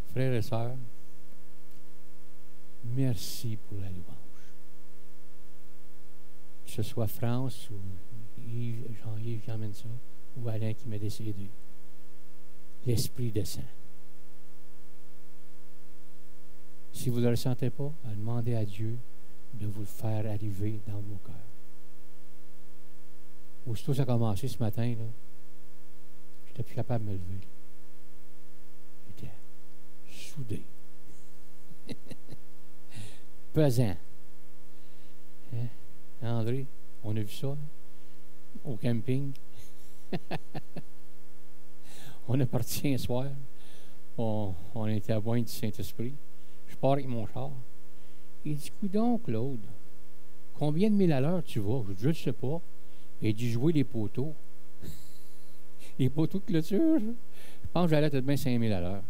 Frères et sœurs, merci pour la louange. Que ce soit France ou Jean-Yves qui emmène ça, ou Alain qui m'a décédé. L'Esprit descend. Si vous ne le sentez pas, demandez à Dieu de vous le faire arriver dans vos cœurs. Aussitôt ça a commencé ce matin, là, je n'étais plus capable de me lever. J'étais soudé. Pesant. Hein? André, on a vu ça, hein? Au camping. On est parti un soir. On était à Pointe du Saint-Esprit. Je pars avec mon char. Il dit, coudonc, Claude, combien de milles à l'heure tu vas? Je ne sais pas. Il dit, jouer les poteaux. Les poteaux de clôture. Je pense que j'allais peut-être bien 5 000 à l'heure.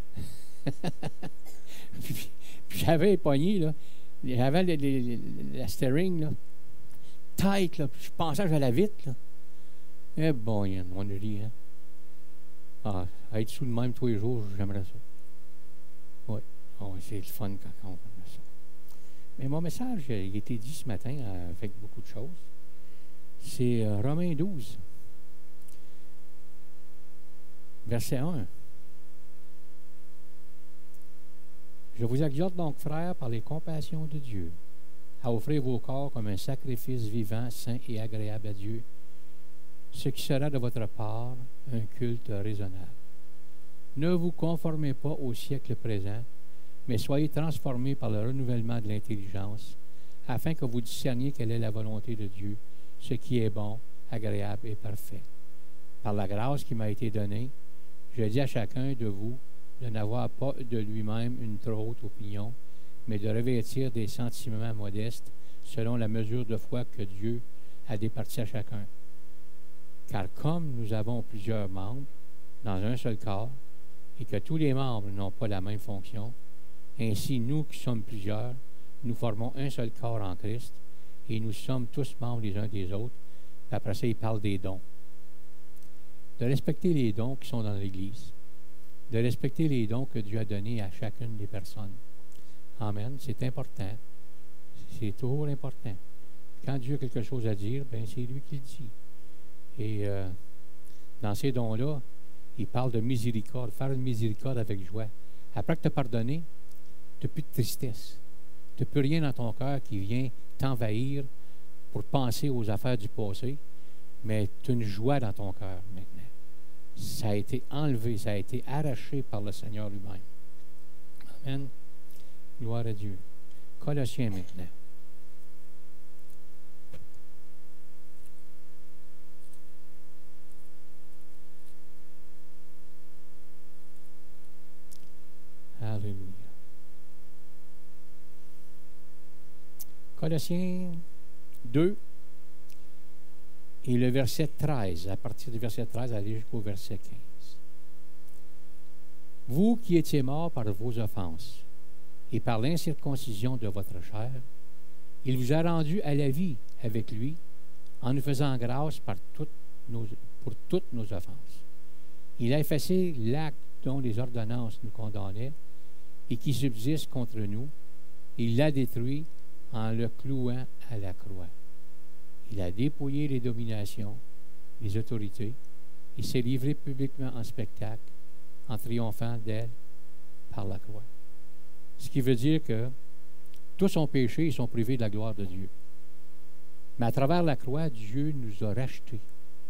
puis j'avais les poignées, là. J'avais la steering, là. Tight, là. Je pensais que j'allais vite, là. Eh bon, on a ri, hein. Ah, être sous le même tous les jours, j'aimerais ça. Oui. Oh, c'est le fun quand on fait ça. Mais mon message, il a été dit ce matin avec beaucoup de choses. C'est Romains 12, verset 1. Je vous exhorte donc, frères, par les compassions de Dieu, à offrir vos corps comme un sacrifice vivant, saint et agréable à Dieu, ce qui sera de votre part un culte raisonnable. Ne vous conformez pas au siècle présent, mais soyez transformés par le renouvellement de l'intelligence, afin que vous discerniez quelle est la volonté de Dieu, ce qui est bon, agréable et parfait. Par la grâce qui m'a été donnée, je dis à chacun de vous de n'avoir pas de lui-même une trop haute opinion, mais de revêtir des sentiments modestes selon la mesure de foi que Dieu a départie à chacun. Car comme nous avons plusieurs membres dans un seul corps, et que tous les membres n'ont pas la même fonction, ainsi nous qui sommes plusieurs, nous formons un seul corps en Christ, et nous sommes tous membres les uns des autres. Après ça, il parle des dons. De respecter les dons qui sont dans l'Église. De respecter les dons que Dieu a donnés à chacune des personnes. Amen. C'est important. C'est toujours important. Quand Dieu a quelque chose à dire, bien, c'est lui qui le dit. Et dans ces dons-là, il parle de miséricorde, faire une miséricorde avec joie. Après que tu as pardonné, tu n'as plus de tristesse. Tu n'as plus rien dans ton cœur qui vient t'envahir pour penser aux affaires du passé, mais tu as une joie dans ton cœur maintenant. Ça a été enlevé, ça a été arraché par le Seigneur lui-même. Amen. Gloire à Dieu. Colossiens maintenant. Alléluia. Colossiens 2 et le verset 13, à partir du verset 13, aller jusqu'au verset 15. Vous qui étiez morts par vos offenses et par l'incirconcision de votre chair, il vous a rendus à la vie avec lui en nous faisant grâce pour toutes nos offenses. Il a effacé l'acte dont les ordonnances nous condamnaient et qui subsiste contre nous. Il l'a détruit en le clouant à la croix. Il a dépouillé les dominations, les autorités. Il s'est livré publiquement en spectacle, en triomphant d'elles par la croix. Ce qui veut dire que tous ont péché et sont privés de la gloire de Dieu. Mais à travers la croix, Dieu nous a rachetés.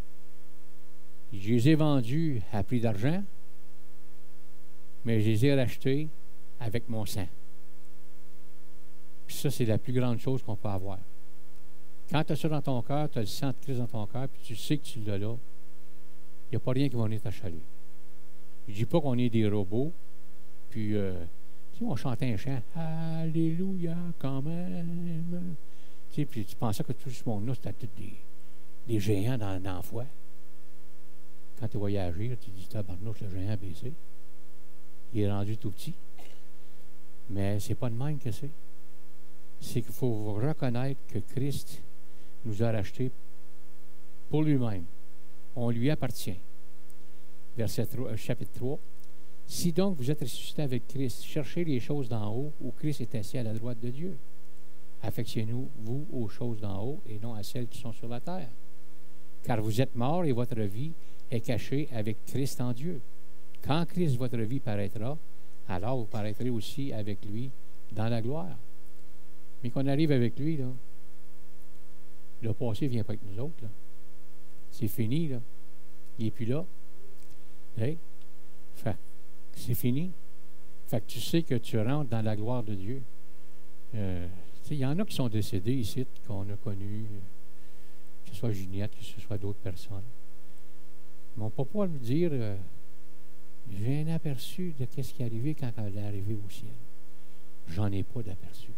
Je les ai vendus à prix d'argent, mais je les ai rachetés avec mon sang. Puis ça, c'est la plus grande chose qu'on peut avoir. Quand tu as ça dans ton cœur, tu as le sang de Christ dans ton cœur, puis tu sais que tu l'as là, il n'y a pas rien qui va venir t'achaler. Je ne dis pas qu'on est des robots, puis tu sais, on chantait un chant, Alléluia, quand même. Tu sais, puis tu pensais que tout ce monde-là, c'était tous des géants dans la foi. Quand tu voyais agir, tu dis, tabarnouche, le géant a baissé. Il est rendu tout petit. Mais c'est pas de même que c'est. C'est qu'il faut reconnaître que Christ nous a rachetés pour lui-même. On lui appartient. Chapitre 3. Si donc vous êtes ressuscité avec Christ, cherchez les choses d'en haut, où Christ est assis à la droite de Dieu. Affectionnez-vous aux choses d'en haut et non à celles qui sont sur la terre. Car vous êtes morts et votre vie est cachée avec Christ en Dieu. Quand Christ, votre vie, paraîtra, alors vous paraîtrez aussi avec lui dans la gloire. Mais qu'on arrive avec lui, là, le passé ne vient pas avec nous autres. Là. C'est fini. Là. Il n'est plus là. Hey? Fait, c'est fini. Fait que tu sais que tu rentres dans la gloire de Dieu. Il y en a qui sont décédés ici, qu'on a connus, que ce soit Juliette, que ce soit d'autres personnes. Mais on ne peut pas me dire j'ai un aperçu de ce qui est arrivé quand elle est arrivée au ciel. J'en ai pas d'aperçu.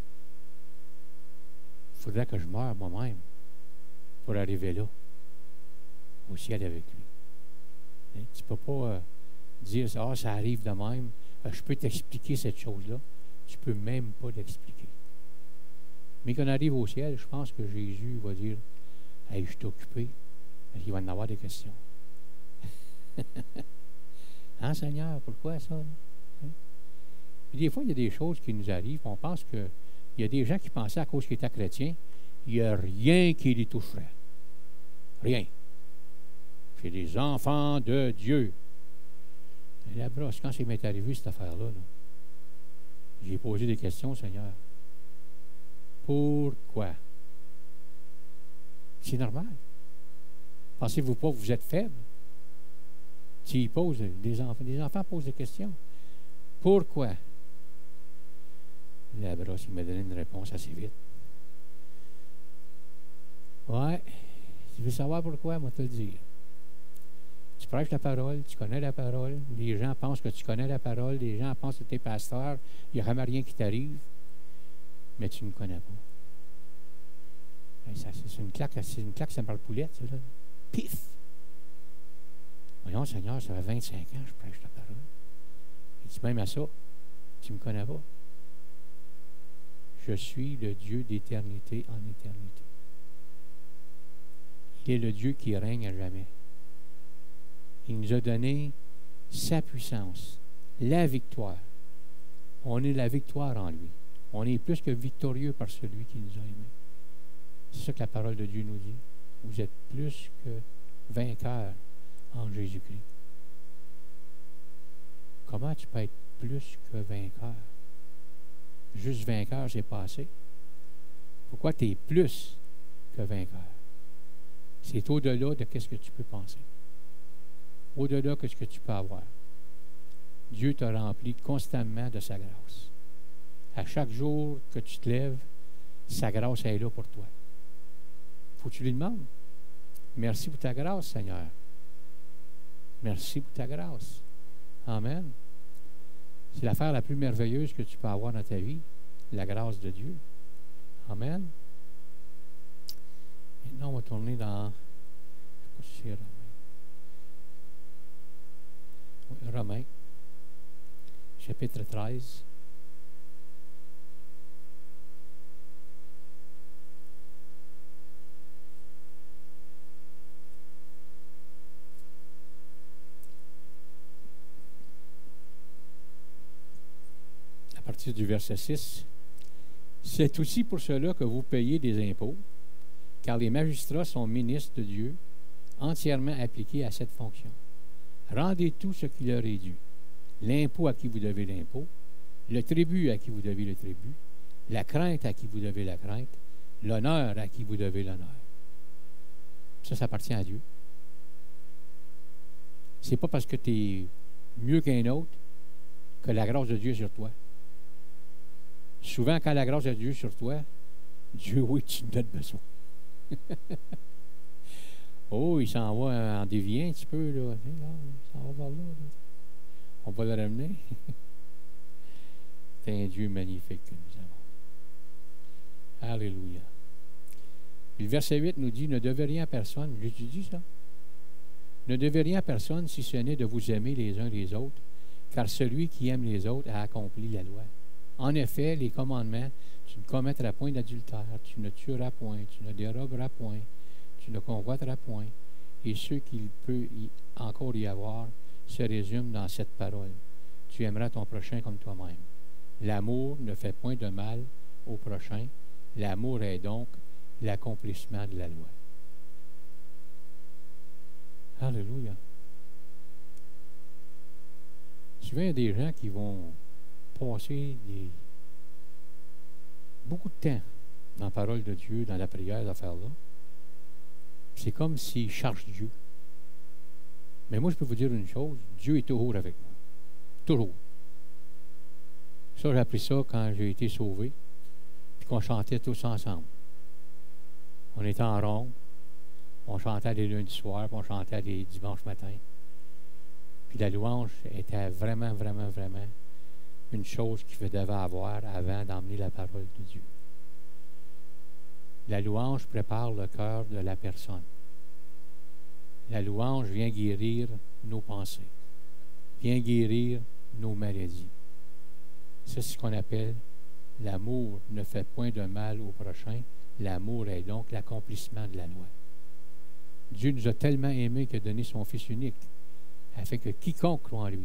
Il faudrait que je meure moi-même pour arriver là, au ciel avec lui. Tu ne peux pas dire ça arrive de même. Je peux t'expliquer cette chose-là. Tu ne peux même pas l'expliquer. Mais quand on arrive au ciel, je pense que Jésus va dire hey, je suis occupé. Il va en avoir des questions. Hein, Seigneur, pourquoi ça? Hein? Puis des fois, il y a des choses qui nous arrivent. On pense qu'il y a des gens qui pensaient à cause qu'ils étaient chrétiens, il n'y a rien qui les toucherait. Rien. C'est des enfants de Dieu. Et là, quand ça m'est arrivé, cette affaire-là, là, j'ai posé des questions, Seigneur. Pourquoi? C'est normal. Pensez-vous pas que vous êtes faible? S'ils posent, les enfants posent des questions. Pourquoi? La brosse, il m'a donné une réponse assez vite. Ouais, tu veux savoir pourquoi, moi te le dire. Tu prêches la parole, tu connais la parole, les gens pensent que tu connais la parole, les gens pensent que tu es pasteur, il n'y a jamais rien qui t'arrive, mais tu ne connais pas. C'est une claque, ça me parle poulette, ça, là. Pif! Voyons, Seigneur, ça fait 25 ans que je prêche ta parole. Il dit même à ça, tu ne me connais pas. Je suis le Dieu d'éternité en éternité. Il est le Dieu qui règne à jamais. Il nous a donné sa puissance, la victoire. On est la victoire en lui. On est plus que victorieux par celui qui nous a aimés. C'est ça que la parole de Dieu nous dit. Vous êtes plus que vainqueurs en Jésus-Christ. Comment tu peux être plus que vainqueur? Juste vainqueur, c'est pas assez. Pourquoi tu es plus que vainqueur? C'est au-delà de ce que tu peux penser. Au-delà de ce que tu peux avoir. Dieu t'a rempli constamment de sa grâce. À chaque jour que tu te lèves, sa grâce est là pour toi. Faut que tu lui demandes. Merci pour ta grâce, Seigneur. Merci pour ta grâce. Amen. C'est l'affaire la plus merveilleuse que tu peux avoir dans ta vie, la grâce de Dieu. Amen. Maintenant, on va tourner dans... Je ne sais pas si c'est Romains. Oui, Romains, chapitre 13. À partir du verset 6. C'est aussi pour cela que vous payez des impôts, car les magistrats sont ministres de Dieu, entièrement appliqués à cette fonction. Rendez tout ce qui leur est dû. L'impôt à qui vous devez l'impôt, le tribut à qui vous devez le tribut, la crainte à qui vous devez la crainte, l'honneur à qui vous devez l'honneur. Ça appartient à Dieu. C'est pas parce que tu es mieux qu'un autre que la grâce de Dieu est sur toi. Souvent, quand la grâce de Dieu est sur toi, Dieu, oui, tu en as besoin. Oh, il s'en va en déviant un petit peu, là. Il s'en va par là. On va le ramener. C'est un Dieu magnifique que nous avons. Alléluia. Puis le verset 8 nous dit, ne devez rien à personne. J'étudie ça. Ne devez rien à personne si ce n'est de vous aimer les uns les autres, car celui qui aime les autres a accompli la loi. En effet, les commandements, tu ne commettras point d'adultère, tu ne tueras point, tu ne déroberas point, tu ne convoiteras point, et ce qu'il peut encore y avoir se résume dans cette parole. tu aimeras ton prochain comme toi-même. L'amour ne fait point de mal au prochain. L'amour est donc l'accomplissement de la loi. Alléluia. Souvent, il y a des gens qui vont passer beaucoup de temps dans la parole de Dieu, dans la prière, ces affaires-là. C'est comme s'ils chargent Dieu. Mais moi, je peux vous dire une chose, Dieu est toujours avec moi. Toujours. Ça, j'ai appris ça quand j'ai été sauvé, puis qu'on chantait tous ensemble. On était en rond, on chantait les lundis soirs, puis on chantait les dimanches matins. Puis la louange était vraiment, vraiment, vraiment une chose qu'il devait avoir avant d'emmener la parole de Dieu. La louange prépare le cœur de la personne. La louange vient guérir nos pensées, vient guérir nos maladies. C'est ce qu'on appelle l'amour ne fait point de mal au prochain. L'amour est donc l'accomplissement de la loi. Dieu nous a tellement aimés qu'il a donné son Fils unique, afin que quiconque croit en lui,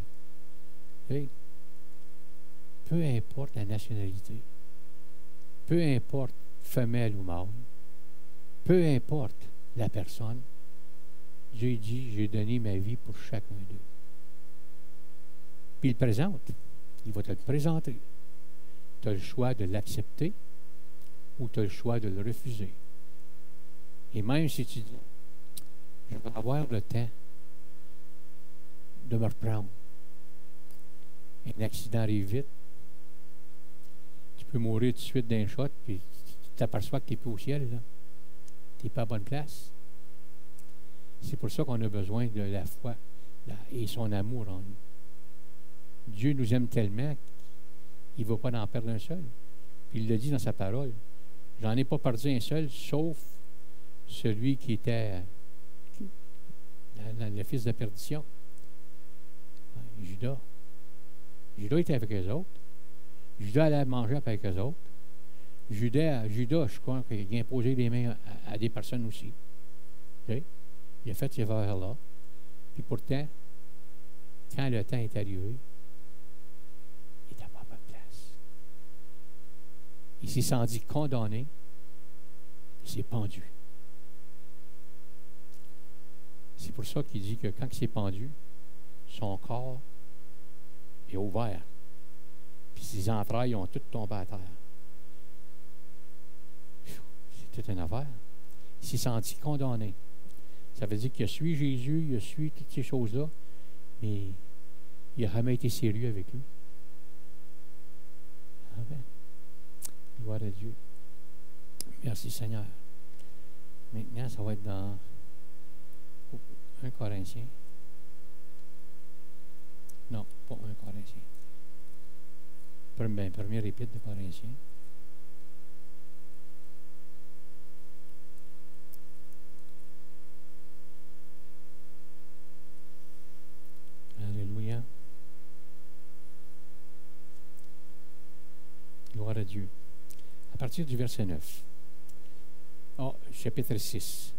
peu importe la nationalité, peu importe femelle ou mâle, peu importe la personne, Dieu dit, j'ai donné ma vie pour chacun d'eux. Puis il le présente. Il va te le présenter. Tu as le choix de l'accepter ou tu as le choix de le refuser. Et même si tu dis, je vais avoir le temps de me reprendre. Un accident arrive vite. Tu peux mourir tout de suite d'un shot, puis tu t'aperçois que tu n'es plus au ciel, là. Tu n'es pas à bonne place. C'est pour ça qu'on a besoin de la foi et son amour en nous. Dieu nous aime tellement qu'il ne va pas en perdre un seul. Puis il le dit dans sa parole. J'en ai pas perdu un seul, sauf celui qui était le fils de perdition. Judas. Judas était avec eux autres. Judas allait manger avec eux autres. Judas, je crois qu'il a imposé les mains à des personnes aussi. Okay? Il a fait ces affaires-là. Puis pourtant, quand le temps est arrivé, il n'était pas à bonne place. Il s'est senti condamné. Il s'est pendu. C'est pour ça qu'il dit que quand il s'est pendu, son corps est ouvert. Puis ses entrailles ont toutes tombé à terre. C'est toute une affaire. Il s'est senti condamné. Ça veut dire qu'il a suivi Jésus, il a suivi toutes ces choses-là, mais il n'a jamais été sérieux avec lui. Amen. Gloire à Dieu. Merci Seigneur. Maintenant, ça va être dans 1 Corinthiens. Non, pas 1 Corinthiens. Premier épître de Corinthiens. Alléluia. Gloire à Dieu. À partir du verset 9. Oh, chapitre 6.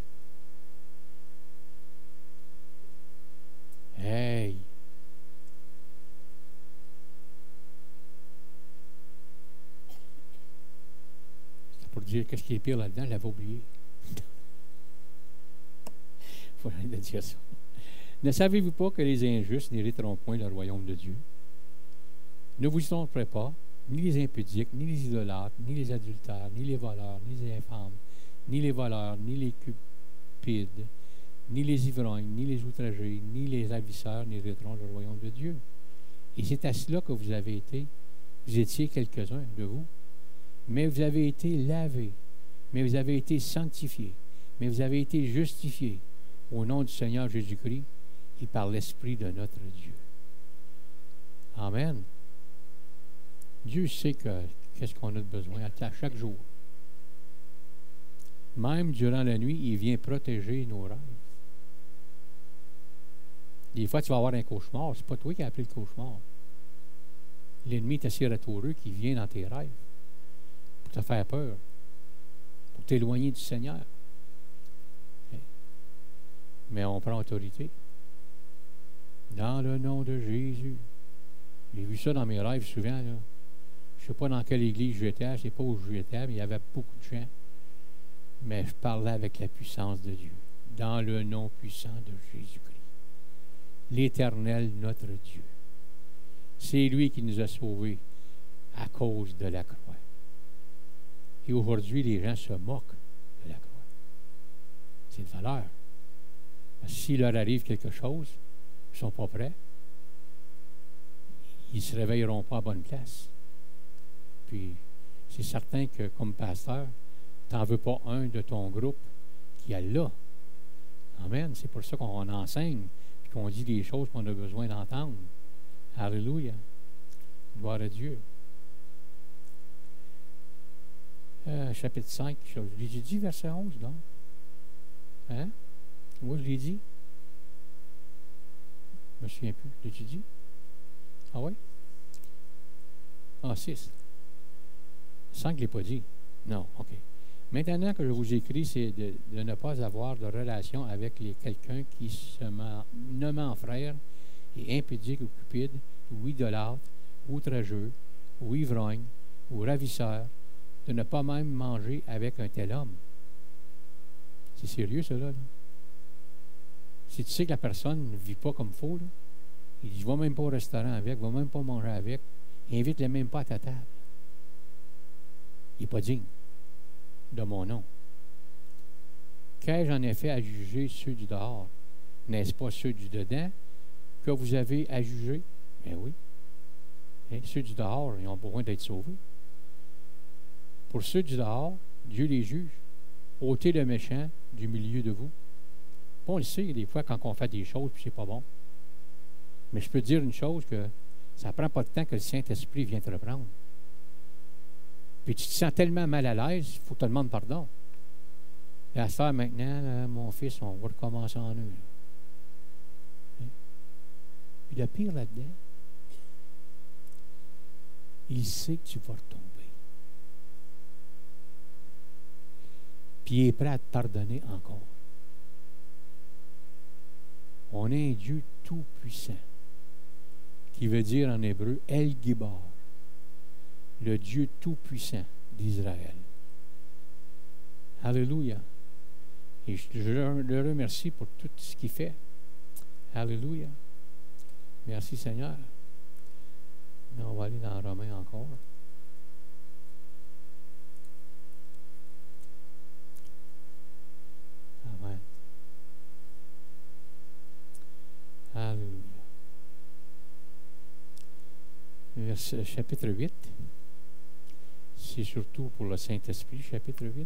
Hey! C'est pour dire qu'est-ce qui est pire là-dedans, je l'avais oublié. Il faut rien de dire ça. Ne savez-vous pas que les injustes n'hériteront point le royaume de Dieu? Ne vous y tromperez pas, ni les impudiques, ni les idolâtres, ni les adultères, ni les voleurs, ni les infâmes, ni les voleurs, ni les cupides, ni les ivrognes, ni les outragés, ni les avisseurs n'hériteront le royaume de Dieu. Et c'est à cela que vous avez été. Vous étiez quelques-uns de vous, mais vous avez été lavés, mais vous avez été sanctifiés, mais vous avez été justifiés au nom du Seigneur Jésus-Christ et par l'Esprit de notre Dieu. Amen. Dieu sait qu'est-ce qu'on a de besoin à chaque jour. Même durant la nuit, il vient protéger nos rêves. Des fois, tu vas avoir un cauchemar. C'est pas toi qui as appelé le cauchemar. L'ennemi est assez ratoureux qui vient dans tes rêves pour te faire peur, pour t'éloigner du Seigneur. Okay. Mais on prend autorité. Dans le nom de Jésus, j'ai vu ça dans mes rêves souvent. Là. Je ne sais pas dans quelle église j'étais, je ne sais pas où j'étais, mais il y avait beaucoup de gens. Mais je parlais avec la puissance de Dieu, dans le nom puissant de Jésus-Christ. L'Éternel, notre Dieu. C'est lui qui nous a sauvés à cause de la croix. Et aujourd'hui, les gens se moquent de la croix. C'est une valeur. Parce que s'il leur arrive quelque chose, ils ne sont pas prêts, ils ne se réveilleront pas à bonne place. Puis, c'est certain que, comme pasteur, tu n'en veux pas un de ton groupe qui est là. Amen. C'est pour ça qu'on enseigne et qu'on dit des choses qu'on a besoin d'entendre. Alléluia. Gloire à Dieu. Chapitre 5, je l'ai dit, verset 11, donc. Hein? Moi, je l'ai dit. Je ne me souviens plus. L'ai-tu dit? Ah oui? Ah, 6. 5, je ne l'ai pas dit. Non, OK. Maintenant que je vous écris, c'est de ne pas avoir de relation avec quelqu'un qui se nommant frère et impudique ou cupide, ou idolâtre, ou outrageux, ou ivrogne, ou ravisseur, de ne pas même manger avec un tel homme. C'est sérieux, cela, là? Si tu sais que la personne ne vit pas comme il faut, là, il dit, va même pas au restaurant avec, va même pas manger avec, invite-le même pas à ta table. Il n'est pas digne de mon nom. Qu'ai-je en effet à juger ceux du dehors? N'est-ce pas ceux du dedans que vous avez à juger? Ben oui. Et ceux du dehors, ils ont besoin d'être sauvés. Pour ceux du dehors, Dieu les juge. Ôtez le méchant du milieu de vous. Bon, on le sait, des fois, quand on fait des choses, puis c'est pas bon. Mais je peux te dire une chose, que ça ne prend pas de temps que le Saint-Esprit vienne te reprendre. Puis tu te sens tellement mal à l'aise, il faut que tu te demandes pardon. Et à ça, maintenant, là, mon fils, on va recommencer en eux. Hein? Puis le pire là-dedans, il sait que tu vas retomber. Puis il est prêt à te pardonner encore. On a un Dieu tout-puissant, qui veut dire en hébreu El Gibar, le Dieu tout-puissant d'Israël. Alléluia. Et je le remercie pour tout ce qu'il fait. Alléluia. Merci Seigneur. Mais on va aller dans Romains encore. Amen. Alléluia. Chapitre 8. C'est surtout pour le Saint-Esprit, chapitre 8.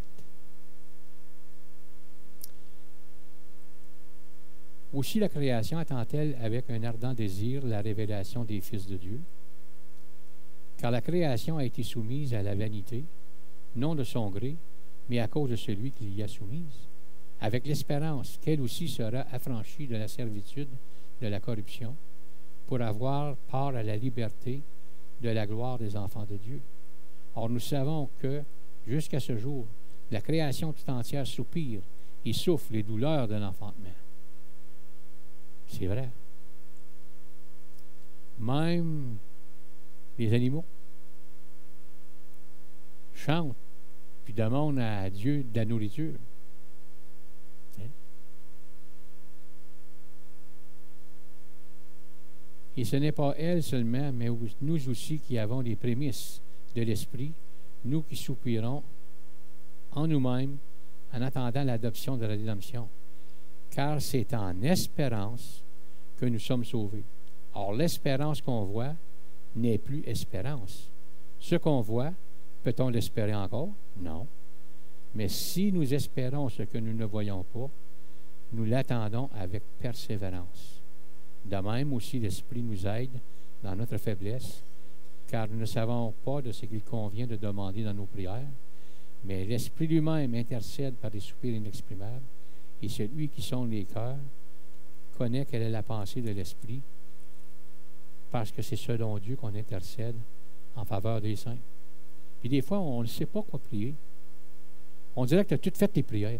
Aussi la création attend-elle avec un ardent désir la révélation des fils de Dieu? Car la création a été soumise à la vanité, non de son gré, mais à cause de celui qui l'y a soumise, avec l'espérance qu'elle aussi sera affranchie de la servitude de la corruption, pour avoir part à la liberté de la gloire des enfants de Dieu. Or, nous savons que, jusqu'à ce jour, la création tout entière soupire et souffre les douleurs de l'enfantement. C'est vrai. Même les animaux chantent puis demandent à Dieu de la nourriture. Hein? Et ce n'est pas elle seulement, mais nous aussi qui avons les prémices de l'Esprit, nous qui soupirons en nous-mêmes en attendant l'adoption de la rédemption. Car c'est en espérance que nous sommes sauvés. Or, l'espérance qu'on voit n'est plus espérance. Ce qu'on voit, peut-on l'espérer encore? Non. Mais si nous espérons ce que nous ne voyons pas, nous l'attendons avec persévérance. De même aussi, l'Esprit nous aide dans notre faiblesse, car nous ne savons pas de ce qu'il convient de demander dans nos prières, mais l'Esprit lui-même intercède par des soupirs inexprimables, et celui qui sonde les cœurs connaît quelle est la pensée de l'Esprit, parce que c'est selon Dieu qu'on intercède en faveur des saints. Puis des fois, on ne sait pas quoi prier. On dirait que tu as toutes fait tes prières.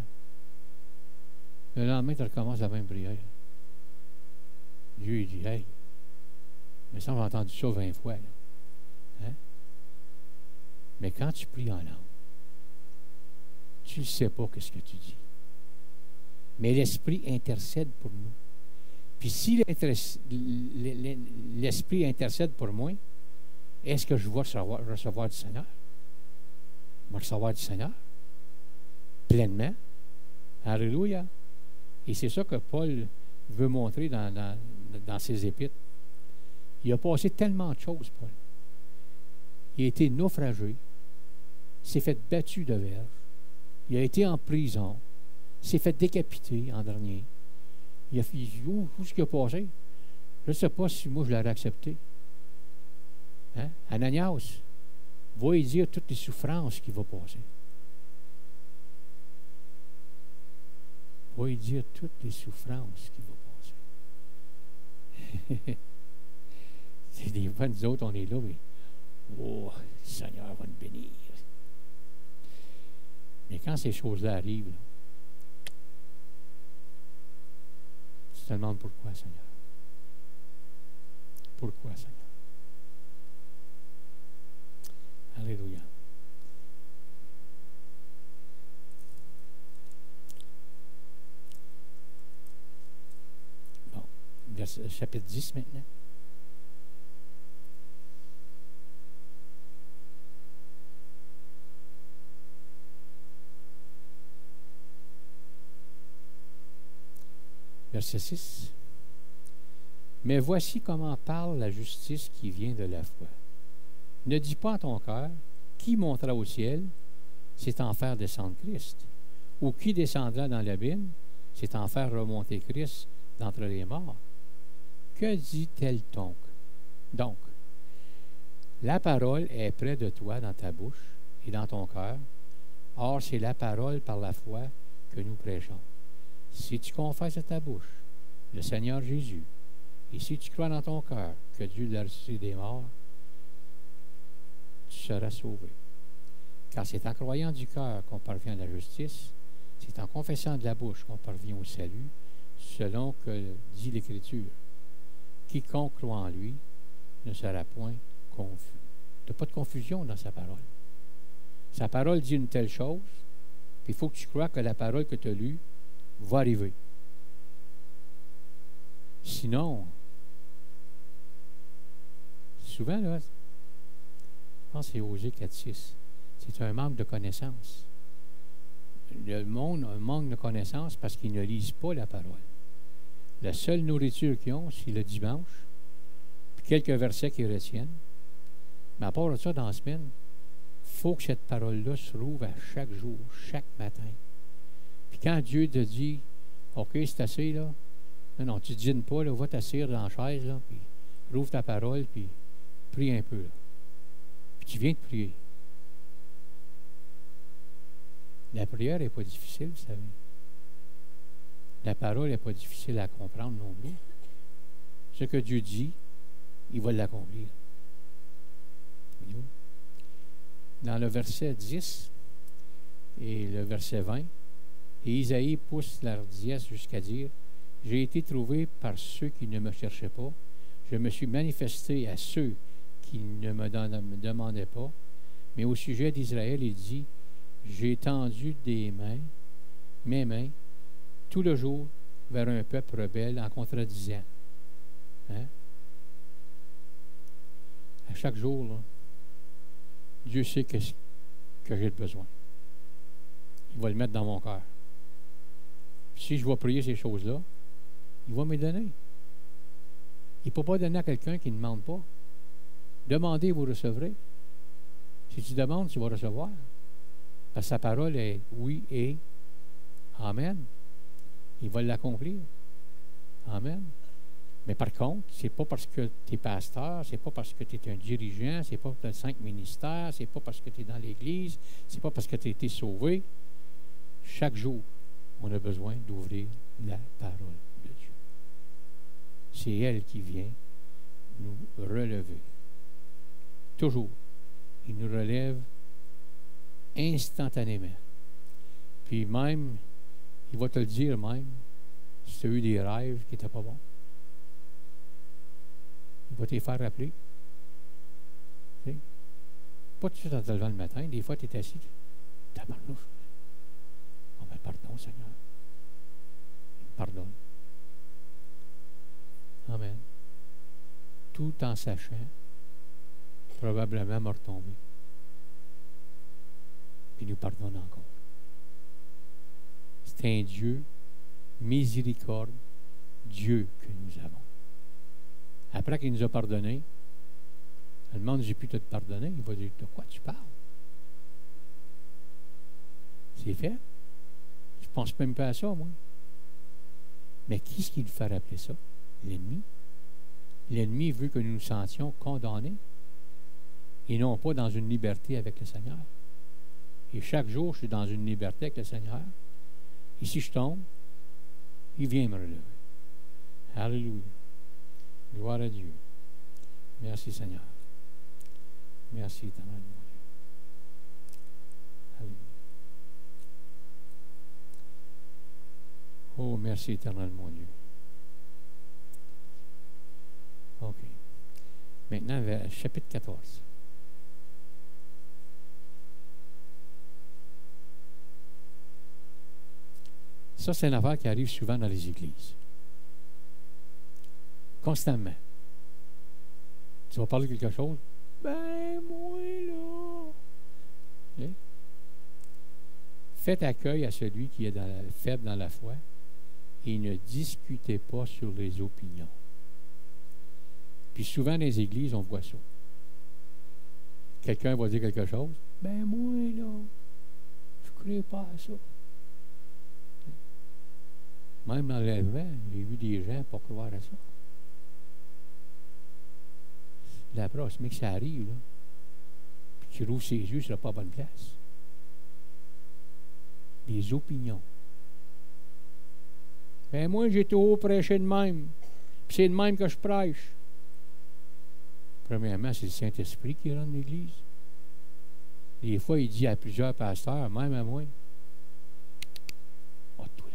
Le lendemain, tu recommences la même prière. Dieu il dit, hey, Mais ça, j'ai entendu ça 20 fois. Là. Hein? Mais quand tu pries en langue, tu ne sais pas ce que tu dis. Mais l'Esprit intercède pour nous. Puis si l'Esprit intercède pour moi, est-ce que je vais recevoir du Seigneur? Je vais recevoir du Seigneur pleinement. Alléluia. Et c'est ça que Paul veut montrer dans ses épîtres. Il a passé tellement de choses, Paul. Il a été naufragé, s'est fait battu de verge, il a été en prison, s'est fait décapiter en dernier. Il a fait où est-ce qu'il a passé? Je ne sais pas si moi je l'aurais accepté. Hein? Ananias, va lui dire toutes les souffrances qu'il va passer. Va lui dire toutes les souffrances qu'il va passer. C'est des fois, nous autres, on est là, mais oh, le Seigneur va nous bénir. Mais quand ces choses-là arrivent, là, tu te demandes pourquoi, Seigneur? Pourquoi, Seigneur? Alléluia. Bon, chapitre 10 maintenant. Verset 6. Mais voici comment parle la justice qui vient de la foi. Ne dis pas à ton cœur, qui montera au ciel, c'est en faire descendre Christ, ou qui descendra dans l'abîme, c'est en faire remonter Christ d'entre les morts. Que dit-elle donc? Donc, la parole est près de toi dans ta bouche et dans ton cœur. Or, c'est la parole par la foi que nous prêchons. Si tu confesses à ta bouche le Seigneur Jésus, et si tu crois dans ton cœur que Dieu l'a ressuscité des morts, tu seras sauvé. Car c'est en croyant du cœur qu'on parvient à la justice, c'est en confessant de la bouche qu'on parvient au salut, selon que dit l'Écriture. Quiconque croit en lui ne sera point confus. Il n'y a pas de confusion dans sa parole. Sa parole dit une telle chose, puis il faut que tu crois que la parole que tu as lue va arriver. Sinon, souvent, là, je pense que c'est Osée 4.6, c'est un manque de connaissance. Le monde a un manque de connaissance parce qu'ils ne lisent pas la parole. La seule nourriture qu'ils ont, c'est le dimanche, puis quelques versets qu'ils retiennent. Mais à part de ça, dans la semaine, il faut que cette parole-là se rouvre à chaque jour, chaque matin. Puis quand Dieu te dit, OK, c'est assez, là, non, tu ne dînes pas, là, va t'asseoir dans la chaise, là, puis rouvre ta parole, puis prie un peu, là. Puis tu viens de prier. La prière n'est pas difficile, vous savez. La parole n'est pas difficile à comprendre non plus. Ce que Dieu dit, il va l'accomplir. Dans le verset 10 et le verset 20, et Isaïe pousse l'ardiesse jusqu'à dire, « J'ai été trouvé par ceux qui ne me cherchaient pas. Je me suis manifesté à ceux qui ne me demandaient pas. » Mais au sujet d'Israël, il dit, « J'ai tendu mes mains, tout le jour vers un peuple rebelle en contredisant. » Hein? À chaque jour, là, Dieu sait que j'ai besoin. Il va le mettre dans mon cœur. Si je vais prier ces choses-là, il va me donner. Il ne peut pas donner à quelqu'un qui ne demande pas. Demandez, vous recevrez. Si tu demandes, tu vas recevoir. Parce que sa parole est oui et Amen. Il va l'accomplir. Amen. Mais par contre, c'est pas parce que tu es pasteur, c'est pas parce que tu es un dirigeant, c'est pas parce que tu as 5 ministères, c'est pas parce que tu es dans l'Église, c'est pas parce que tu as été sauvé. Chaque jour, on a besoin d'ouvrir la parole de Dieu. C'est elle qui vient nous relever. Toujours. Il nous relève instantanément. Puis même, il va te le dire même, si tu as eu des rêves qui n'étaient pas bons. Il va te les faire rappeler. Tu sais? Pas tout de suite en te levant le matin. Des fois, tu es assis. Tabarnouche. Oh, ben, pardon, Seigneur. Il me pardonne. Amen. Tout en sachant, probablement, m'a retombé. Puis il nous pardonne encore. C'est un Dieu miséricorde, Dieu que nous avons. Après qu'il nous a pardonné, elle demande, j'ai pu te pardonner. Il va dire, de quoi tu parles? C'est fait. Je ne pense même pas à ça, moi. Mais qui est-ce qui nous fait rappeler ça? L'ennemi. L'ennemi veut que nous nous sentions condamnés et non pas dans une liberté avec le Seigneur. Et chaque jour, je suis dans une liberté avec le Seigneur. Et si je tombe, il vient me relever. Alléluia. Gloire à Dieu. Merci, Seigneur. Merci, éternel mon Dieu. Alléluia. Oh, merci, éternel mon Dieu. OK. Maintenant, vers chapitre 14. Ça, c'est une affaire qui arrive souvent dans les églises. Constamment. Tu vas parler de quelque chose? Ben, moi, là. Okay? Faites accueil à celui qui est faible dans la foi et ne discutez pas sur les opinions. Puis souvent, dans les églises, on voit ça. Quelqu'un va dire quelque chose. Ben, moi, là, je ne crois pas à ça. Même dans l'élevement, j'ai vu des gens pas croire à ça. La prochaine, que ça arrive, là, puis qu'il rouvre ses yeux sur la pas bonne place. Des opinions. Ben moi, j'ai toujours prêché de même. Puis c'est de même que je prêche. Premièrement, c'est le Saint-Esprit qui rend l'Église. Des fois, il dit à plusieurs pasteurs, même à moi, « Oh, tout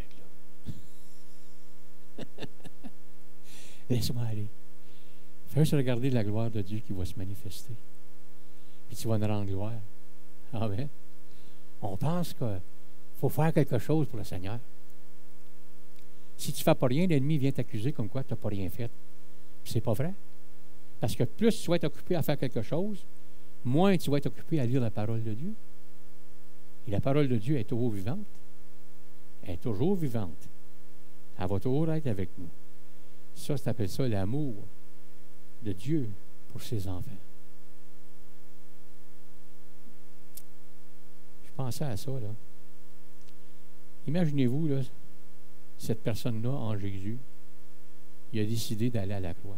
là. Laisse-moi aller. » Fais juste regarder la gloire de Dieu qui va se manifester. Puis tu vas nous rendre gloire. Amen. On pense qu'il faut faire quelque chose pour le Seigneur. Si tu ne fais pas rien, l'ennemi vient t'accuser comme quoi tu n'as pas rien fait. Puis c'est pas vrai. Parce que plus tu vas être occupé à faire quelque chose, moins tu vas être occupé à lire la parole de Dieu. Et la parole de Dieu est toujours vivante. Elle est toujours vivante. Elle va toujours être avec nous. Ça, c'est appelé ça l'amour de Dieu pour ses enfants. Je pensais à ça, là. Imaginez-vous, là, cette personne-là, en Jésus, il a décidé d'aller à la croix.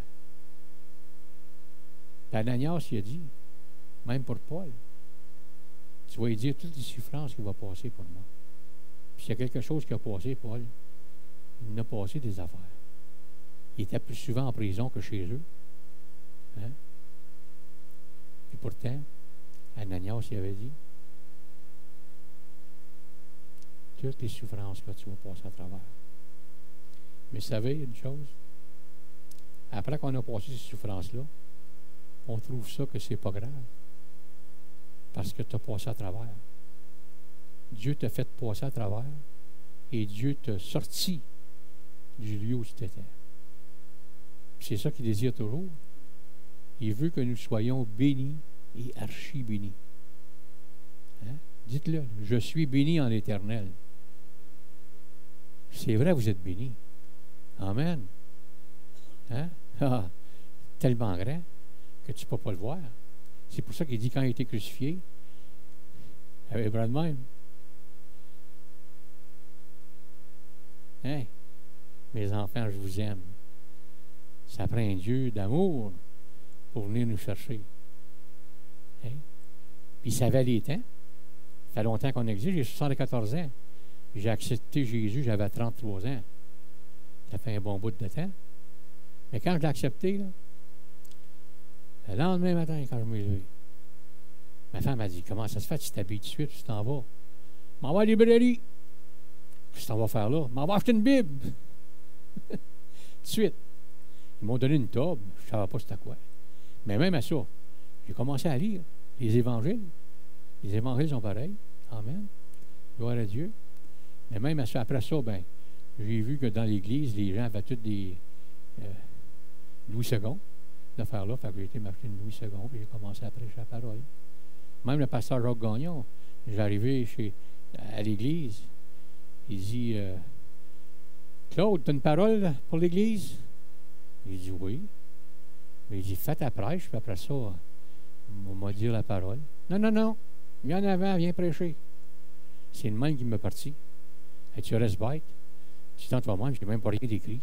Puis Ananias, il a dit, même pour Paul, tu vas lui dire toutes les souffrances qu'il va passer pour moi. Puis s'il y a quelque chose qui a passé, Paul, il a passé des affaires. Il était plus souvent en prison que chez eux. Hein? Puis pourtant, Ananias, il avait dit, toutes les souffrances que tu vas passer à travers. Mais vous savez, une chose, après qu'on a passé ces souffrances-là, on trouve ça que c'est pas grave. Parce que tu as passé à travers. Dieu t'a fait passer à travers et Dieu t'a sorti du lieu où tu étais. C'est ça qu'il désire toujours. Il veut que nous soyons bénis et archi-bénis. Hein? Dites-le, je suis béni en l'Éternel. C'est vrai, vous êtes bénis. Amen. Hein? Ah, tellement grand que tu ne peux pas le voir. C'est pour ça qu'il dit quand il a été crucifié, il avait les bras de même. Hein? Mes enfants, je vous aime. Ça prend un Dieu d'amour pour venir nous chercher. Hein? Puis il savait les temps. Ça fait longtemps qu'on existe. J'ai 74 ans. J'ai accepté Jésus, j'avais 33 ans. Ça fait un bon bout de temps. Mais quand je l'ai accepté, là, le lendemain matin, quand je me suis levé, ma femme m'a dit, comment ça se fait? Tu t'habilles tout de suite, tu t'en vas. M'en va à la librairie. Qu'est-ce que tu t'en vas faire là? M'en va acheter une Bible. Tout de suite. Ils m'ont donné une table, je ne savais pas c'était quoi. Mais même à ça, j'ai commencé à lire les évangiles. Les évangiles sont pareils. Amen. Gloire à Dieu. Mais même à ça, après ça, ben, j'ai vu que dans l'Église, les gens avaient tous des Louis II, d'affaires-là. Fait que j'ai été m'acheter une Louis II, puis j'ai commencé à prêcher la parole. Même le pasteur Jacques Gagnon, j'arrivais à l'Église, il dit Claude, tu as une parole pour l'Église? Il dit oui. Il dit fais ta prêche, puis après ça, on m'a dit la parole. Non, non, non. Viens en avant, viens prêcher. C'est le même qui m'a parti. Et tu restes bête. Tu t'en toi même, je n'ai même pas rien d'écrit.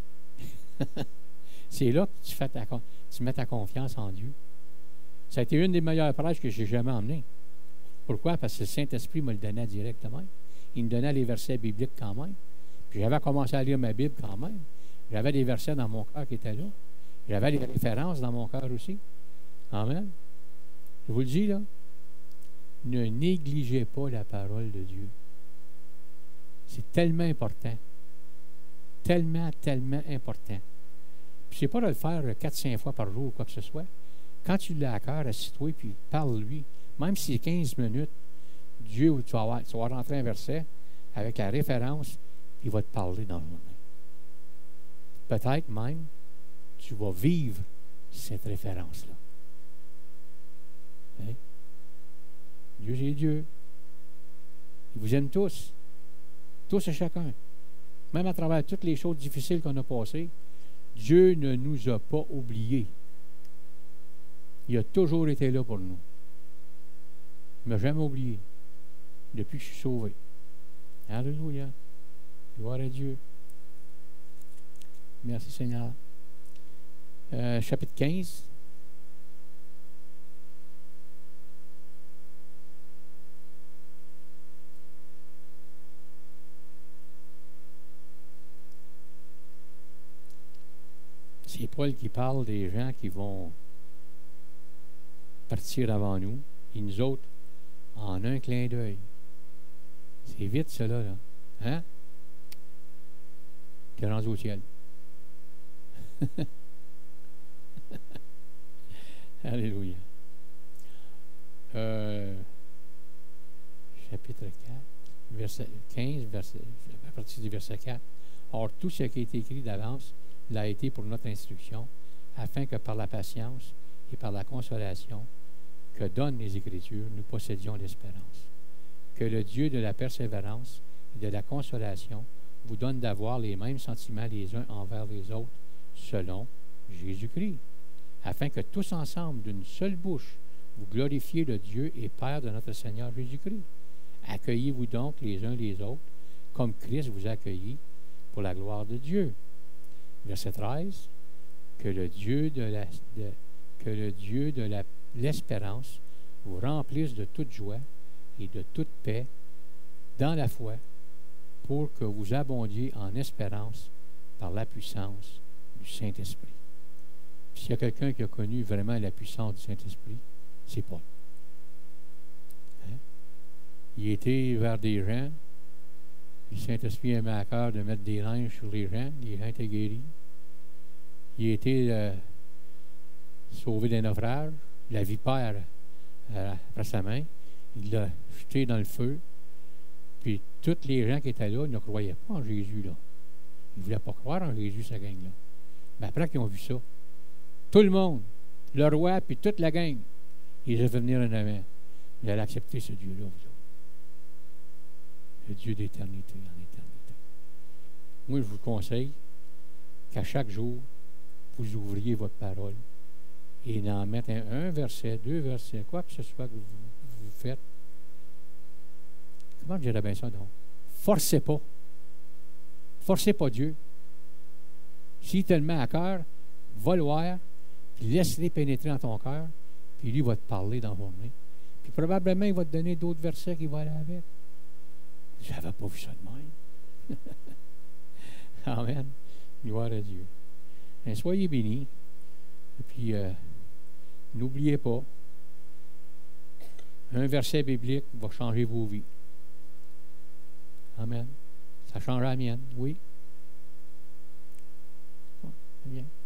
C'est là que tu mets ta confiance en Dieu. Ça a été une des meilleures prêches que j'ai jamais emmenées. Pourquoi? Parce que le Saint-Esprit me le donnait directement. Il me donnait les versets bibliques quand même. Puis j'avais commencé à lire ma Bible quand même. J'avais des versets dans mon cœur qui étaient là. J'avais des références dans mon cœur aussi. Amen. Je vous le dis, là, ne négligez pas la parole de Dieu. C'est tellement important. Tellement, tellement important. Puis c'est pas de le faire 4-5 fois par jour ou quoi que ce soit. Quand tu l'as à cœur, assis-toi puis parle-lui. Même si c'est 15 minutes, Dieu, tu vas rentrer un verset avec la référence, puis il va te parler dans le journée. Peut-être même, tu vas vivre cette référence-là. Hein? Dieu, c'est Dieu. Il vous aime tous. Tous et chacun. Même à travers toutes les choses difficiles qu'on a passées, Dieu ne nous a pas oubliés. Il a toujours été là pour nous. Il ne m'a jamais oublié depuis que je suis sauvé. Alléluia. Gloire à Dieu. Merci Seigneur. Chapitre 15. C'est Paul qui parle des gens qui vont partir avant nous, et nous autres, en un clin d'œil. C'est vite, cela, là. Hein? T'es rendu au ciel. Alléluia. Chapitre 4, verset 15, à partir du verset 4. Or, tout ce qui a été écrit d'avance l'a été pour notre instruction, afin que par la patience et par la consolation que donnent les Écritures, nous possédions l'espérance. Que le Dieu de la persévérance et de la consolation vous donne d'avoir les mêmes sentiments les uns envers les autres, selon Jésus-Christ, afin que tous ensemble, d'une seule bouche, vous glorifiez le Dieu et Père de notre Seigneur Jésus-Christ. Accueillez-vous donc les uns les autres, comme Christ vous a accueillis pour la gloire de Dieu. Verset 13. Que le Dieu de l'espérance vous remplisse de toute joie et de toute paix dans la foi, pour que vous abondiez en espérance par la puissance du Saint-Esprit. S'il y a quelqu'un qui a connu vraiment la puissance du Saint-Esprit, c'est Paul. Hein? Il était vers des gens, le Saint-Esprit aimait à cœur de mettre des linges sur les gens étaient guéris. Il était sauvé d'un naufrage, la vipère après sa main, il l'a jeté dans le feu, puis tous les gens qui étaient là ne croyaient pas en Jésus, là. Ils ne voulaient pas croire en Jésus, cette gang-là. Mais après qu'ils ont vu ça, tout le monde, le roi, puis toute la gang, ils ont fait venir en avant. Ils allaient accepter ce Dieu-là, vous autres. Le Dieu d'éternité en éternité. Moi, je vous conseille qu'à chaque jour, vous ouvriez votre parole et d'en mettre un verset, 2 versets, quoi que ce soit que vous faites. Comment je dirais bien ça, donc? Forcez pas. Forcez pas Dieu. S'il te le met à cœur, va le voir, puis laisse-les pénétrer dans ton cœur, puis lui va te parler dans ton nez. Puis probablement, il va te donner d'autres versets qui vont aller avec. Je n'avais pas vu ça de même. Amen. Gloire à Dieu. Et soyez bénis. Et puis, n'oubliez pas, un verset biblique va changer vos vies. Amen. Ça changera la mienne, oui. Bien.